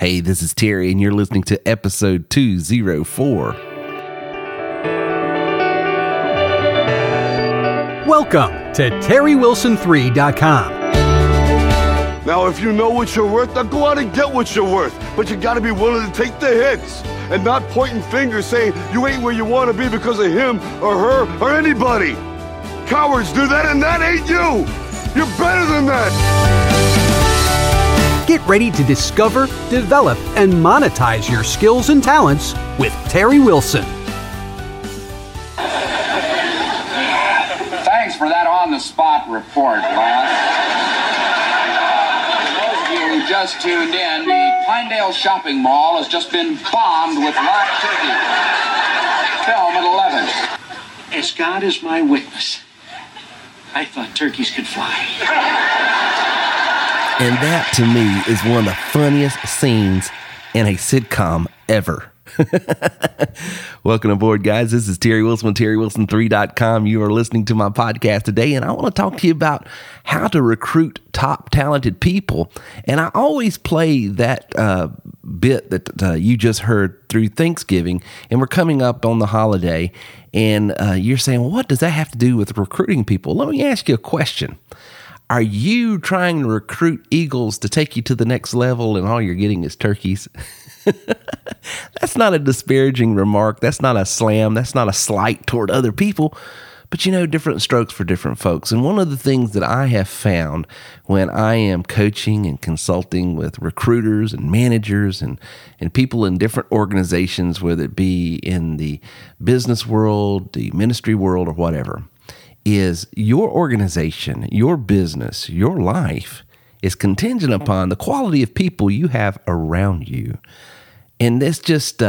Hey, this is Terry, and you're listening to episode 204. Welcome to TerryWilson3.com. Now, if you know what you're worth, now go out and get what you're worth. But you gotta be willing to take the hits and not pointing fingers saying you ain't where you wanna be because of him or her or anybody. Cowards do that, and that ain't you. You're better than that. Get ready to discover, develop, and monetize your skills and talents with Terry Wilson. Thanks for that on-the-spot report, Lance. For those of you who just tuned in, the Pinedale Shopping Mall has just been bombed with live turkey. Film at 11. As God is my witness, I thought turkeys could fly. And that, to me, is one of the funniest scenes in a sitcom ever. Welcome aboard, guys. This is Terry Wilson with TerryWilson3.com. You are listening to my podcast today, and I want to talk to you about how to recruit top talented people. And I always play that bit that you just heard through Thanksgiving, and we're coming up on the holiday, and you're saying, well, what does that have to do with recruiting people? Let me ask you a question. Are you trying to recruit eagles to take you to the next level and all you're getting is turkeys? That's not a disparaging remark. That's not a slam. That's not a slight toward other people. But different strokes for different folks. And one of the things that I have found when I am coaching and consulting with recruiters and managers and people in different organizations, whether it be in the business world, the ministry world, or whatever, is your organization, your business, your life is contingent upon the quality of people you have around you. And it's just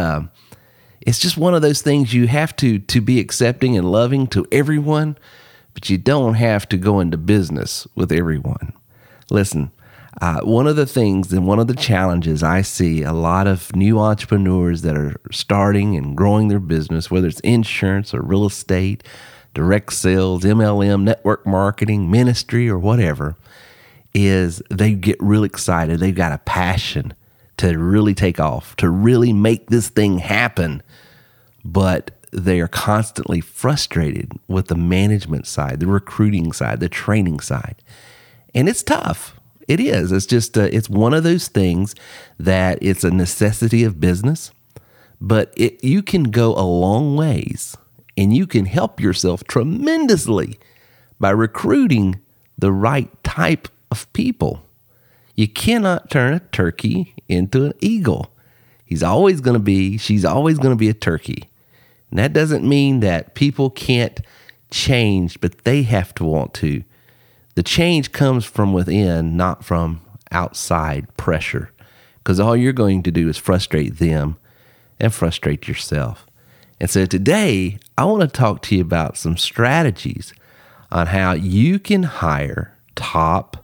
one of those things you have to be accepting and loving to everyone, but you don't have to go into business with everyone. Listen, one of the things and one of the challenges I see a lot of new entrepreneurs that are starting and growing their business, whether it's insurance or real estate, direct sales, MLM, network marketing, ministry, or whatever, is they get real excited. They've got a passion to really take off, to really make this thing happen. But they are constantly frustrated with the management side, the recruiting side, the training side. And it's tough. It is. It's just, it's one of those things that it's a necessity of business, but you can go a long ways. And you can help yourself tremendously by recruiting the right type of people. You cannot turn a turkey into an eagle. She's always going to be a turkey. And that doesn't mean that people can't change, but they have to want to. The change comes from within, not from outside pressure. Because all you're going to do is frustrate them and frustrate yourself. And so today, I want to talk to you about some strategies on how you can hire top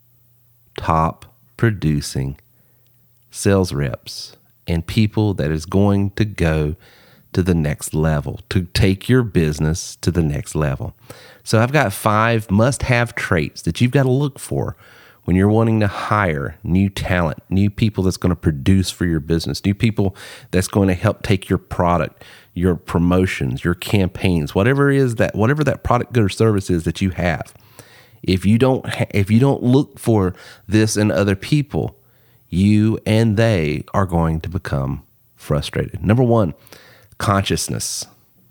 producing sales reps and people that is going to go to the next level, to take your business to the next level. So I've got 5 must-have traits that you've got to look for when you're wanting to hire new talent, new people that's going to produce for your business, new people that's going to help take your product, your promotions, your campaigns, whatever that product, good, or service is that you have. If you don't look for this in other people, you and they are going to become frustrated. Number 1, consciousness.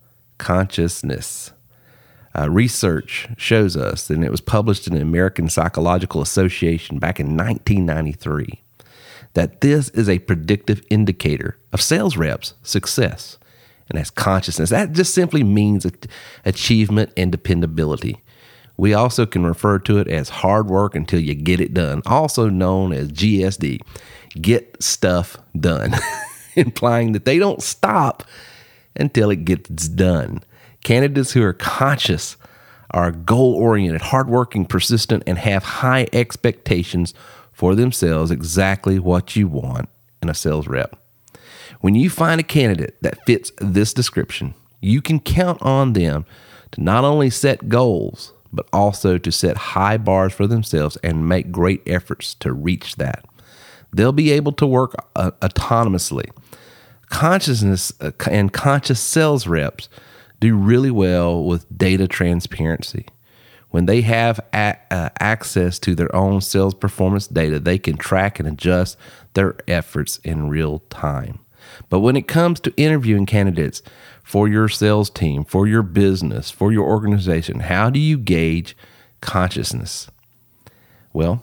Research shows us, and it was published in the American Psychological Association back in 1993, that this is a predictive indicator of sales reps' success. And that's consciousness. That just simply means achievement and dependability. We also can refer to it as hard work until you get it done, also known as GSD, get stuff done, implying that they don't stop until it gets done. Candidates who are conscious are goal-oriented, hardworking, persistent, and have high expectations for themselves, exactly what you want in a sales rep. When you find a candidate that fits this description, you can count on them to not only set goals, but also to set high bars for themselves and make great efforts to reach that. They'll be able to work autonomously. Consciousness and conscious sales reps do really well with data transparency. When they have access to their own sales performance data, they can track and adjust their efforts in real time. But when it comes to interviewing candidates for your sales team, for your business, for your organization, how do you gauge consciousness? Well,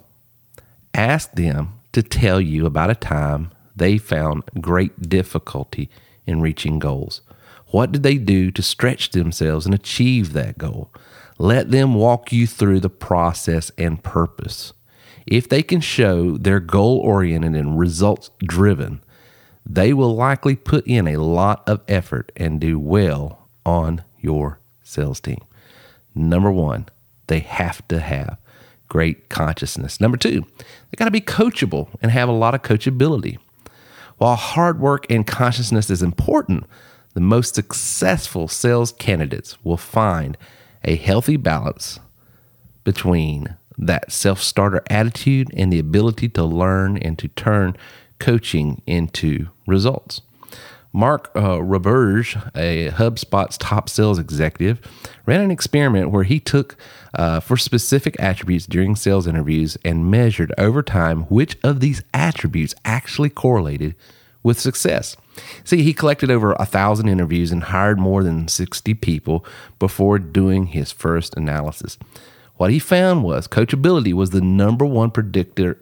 ask them to tell you about a time they found great difficulty in reaching goals. What did they do to stretch themselves and achieve that goal? Let them walk you through the process and purpose. If they can show they're goal-oriented and results-driven, they will likely put in a lot of effort and do well on your sales team. Number one, they have to have great consciousness. Number two, they got to be coachable and have a lot of coachability. While hard work and consciousness is important, the most successful sales candidates will find a healthy balance between that self-starter attitude and the ability to learn and to turn coaching into results. Mark Roberge, a HubSpot's top sales executive, ran an experiment where he took for specific attributes during sales interviews and measured over time which of these attributes actually correlated with success. See, he collected over 1,000 interviews and hired more than 60 people before doing his first analysis. What he found was coachability was the number one predictor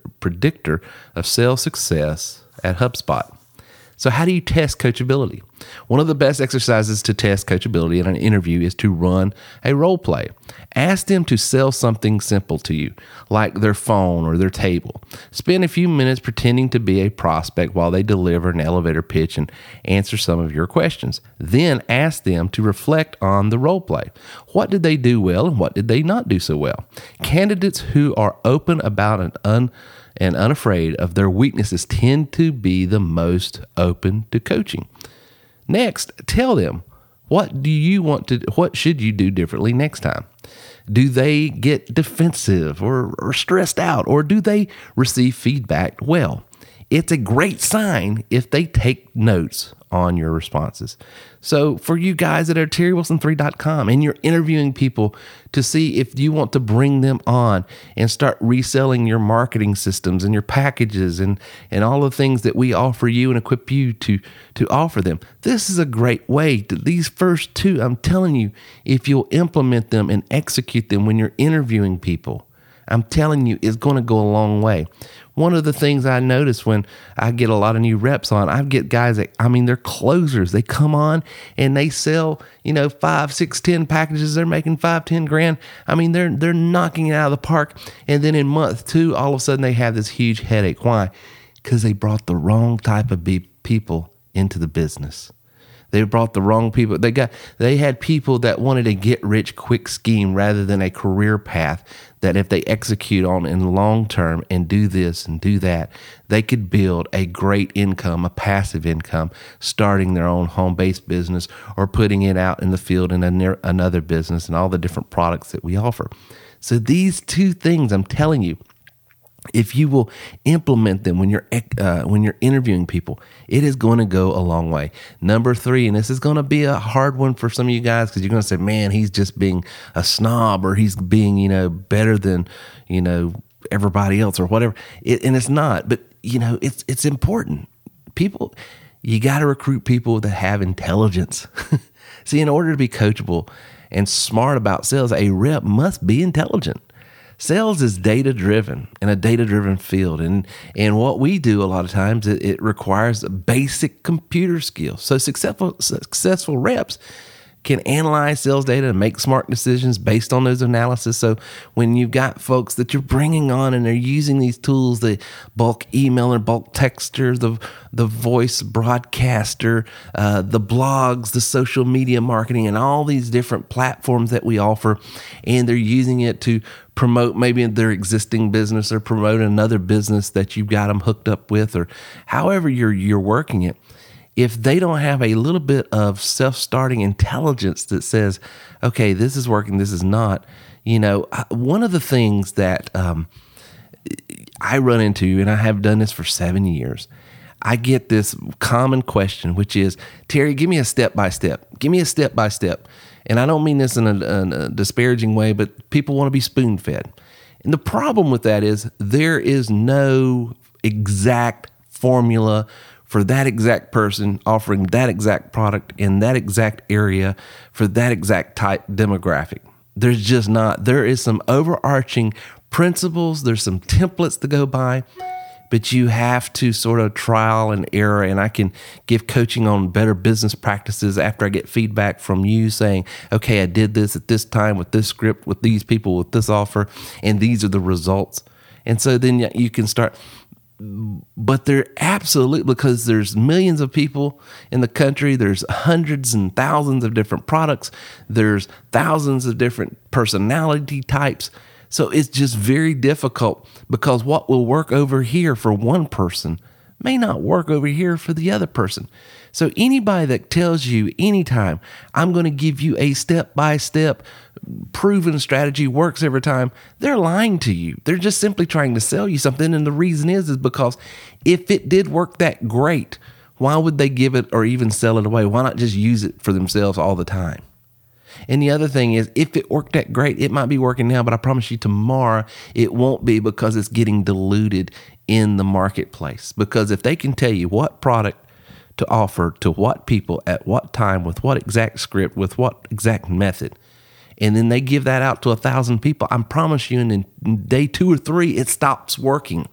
of sales success at HubSpot. So how do you test coachability? One of the best exercises to test coachability in an interview is to run a role play. Ask them to sell something simple to you, like their phone or their table. Spend a few minutes pretending to be a prospect while they deliver an elevator pitch and answer some of your questions. Then ask them to reflect on the role play. What did they do well and what did they not do so well? Candidates who are open about and unafraid of their weaknesses tend to be the most open to coaching. Next, tell them, what should you do differently next time? Do they get defensive or stressed out, or do they receive feedback well? It's a great sign if they take notes on your responses. So for you guys that are TerryWilson3.com and you're interviewing people to see if you want to bring them on and start reselling your marketing systems and your packages and all the things that we offer you and equip you to offer them, this is a great way to these first two. I'm telling you, if you'll implement them and execute them when you're interviewing people, I'm telling you, it's going to go a long way. One of the things I notice when I get a lot of new reps on, I get guys that, they're closers. They come on and they sell, 5, 6, 10 packages. They're making 5, 10 grand. They're knocking it out of the park. And then in month 2, all of a sudden they have this huge headache. Why? Because they brought the wrong type of people into the business. They brought the wrong people. They had people that wanted a get rich quick scheme rather than a career path that if they execute on in the long term and do this and do that, they could build a great income, a passive income, starting their own home-based business or putting it out in the field in another business and all the different products that we offer. So these two things, I'm telling you, if you will implement them when you're interviewing people, it is going to go a long way. Number 3, and this is going to be a hard one for some of you guys because you're going to say, man, he's just being a snob or he's being, better than, everybody else or whatever. And it's not, but it's important. People, you got to recruit people that have intelligence. See, in order to be coachable and smart about sales, a rep must be intelligent. Sales is data-driven in a data-driven field. And what we do a lot of times, it requires basic computer skills. So successful reps can analyze sales data and make smart decisions based on those analysis. So when you've got folks that you're bringing on and they're using these tools, the bulk emailer, bulk texter, the voice broadcaster, the blogs, the social media marketing, and all these different platforms that we offer, and they're using it to promote maybe their existing business or promote another business that you've got them hooked up with, or however you're working it. If they don't have a little bit of self-starting intelligence that says, okay, this is working, this is not, one of the things that I run into, and I have done this for 7 years, I get this common question, which is, Terry, give me a step-by-step. Give me a step-by-step. And I don't mean this in a disparaging way, but people want to be spoon-fed. And the problem with that is there is no exact formula for that exact person offering that exact product in that exact area for that exact type demographic. There's just not. There is some overarching principles. There's some templates to go by. But you have to sort of trial and error, and I can give coaching on better business practices after I get feedback from you saying, okay, I did this at this time with this script, with these people, with this offer, and these are the results. And so then you can start. But they're absolutely, because there's millions of people in the country, there's hundreds and thousands of different products, there's thousands of different personality types. So it's just very difficult, because what will work over here for one person may not work over here for the other person. So anybody that tells you anytime, I'm going to give you a step-by-step proven strategy works every time, they're lying to you. They're just simply trying to sell you something. And the reason is because if it did work that great, why would they give it or even sell it away? Why not just use it for themselves all the time? And the other thing is, if it worked that great, it might be working now, but I promise you tomorrow it won't be, because it's getting diluted in the marketplace. Because if they can tell you what product to offer to what people at what time, with what exact script, with what exact method, and then they give that out to 1,000 people, I promise you in day 2 or 3, it stops working.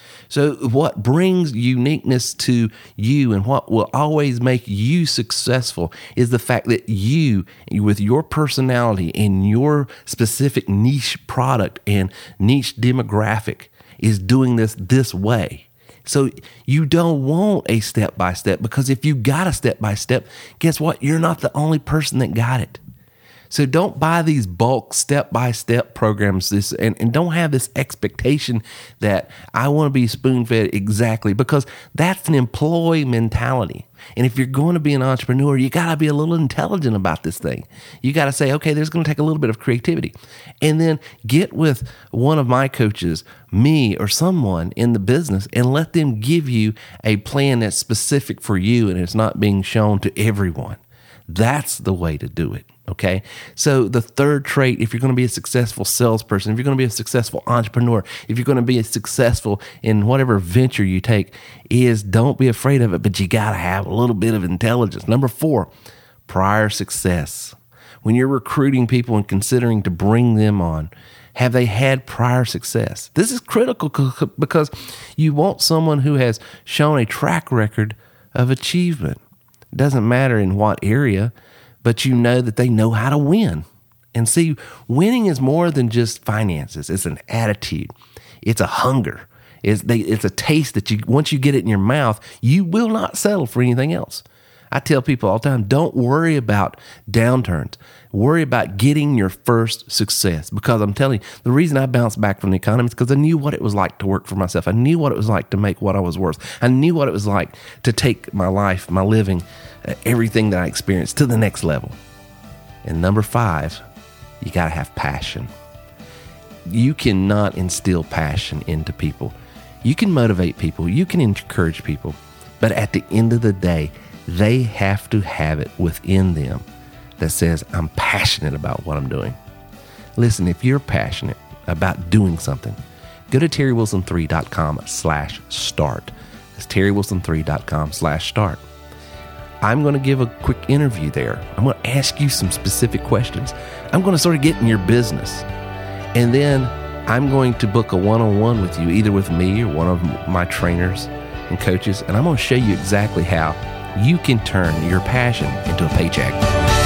So what brings uniqueness to you and what will always make you successful is the fact that you, with your personality and your specific niche product and niche demographic, is doing this way. So you don't want a step-by-step, because if you got a step-by-step, guess what? You're not the only person that got it. So don't buy these bulk step-by-step programs and don't have this expectation that I want to be spoon-fed exactly, because that's an employee mentality. And if you're going to be an entrepreneur, you got to be a little intelligent about this thing. You got to say, okay, there's going to take a little bit of creativity. And then get with one of my coaches, me or someone in the business, and let them give you a plan that's specific for you and it's not being shown to everyone. That's the way to do it. Okay. So the third trait, if you're going to be a successful salesperson, if you're going to be a successful entrepreneur, if you're going to be successful in whatever venture you take, is don't be afraid of it, but you got to have a little bit of intelligence. Number 4, prior success. When you're recruiting people and considering to bring them on, have they had prior success? This is critical, because you want someone who has shown a track record of achievement. It doesn't matter in what area, but you know that they know how to win. And see, winning is more than just finances. It's an attitude. It's a hunger. It's a taste that once you get it in your mouth, you will not settle for anything else. I tell people all the time, don't worry about downturns. Worry about getting your first success. Because I'm telling you, the reason I bounced back from the economy is because I knew what it was like to work for myself. I knew what it was like to make what I was worth. I knew what it was like to take my life, my living, everything that I experienced to the next level. And number 5, you got to have passion. You cannot instill passion into people. You can motivate people. You can encourage people. But at the end of the day, they have to have it within them that says, I'm passionate about what I'm doing. Listen, if you're passionate about doing something, go to terrywilson3.com/start. That's terrywilson3.com/start. I'm going to give a quick interview there. I'm going to ask you some specific questions. I'm going to sort of get in your business. And then I'm going to book a one-on-one with you, either with me or one of my trainers and coaches. And I'm going to show you exactly how you can turn your passion into a paycheck.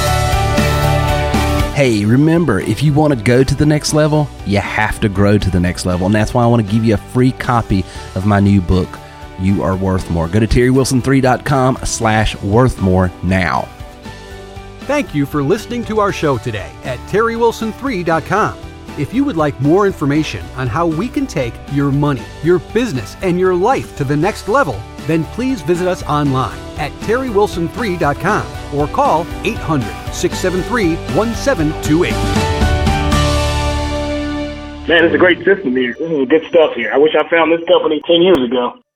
Hey, remember, if you want to go to the next level, you have to grow to the next level. And that's why I want to give you a free copy of my new book, You Are Worth More. Go to terrywilson3.com/worthmore now. Thank you for listening to our show today at terrywilson3.com. If you would like more information on how we can take your money, your business, and your life to the next level, then please visit us online at terrywilson3.com or call 800-673-1728. Man, it's a great system here. This is good stuff here. I wish I found this company 10 years ago.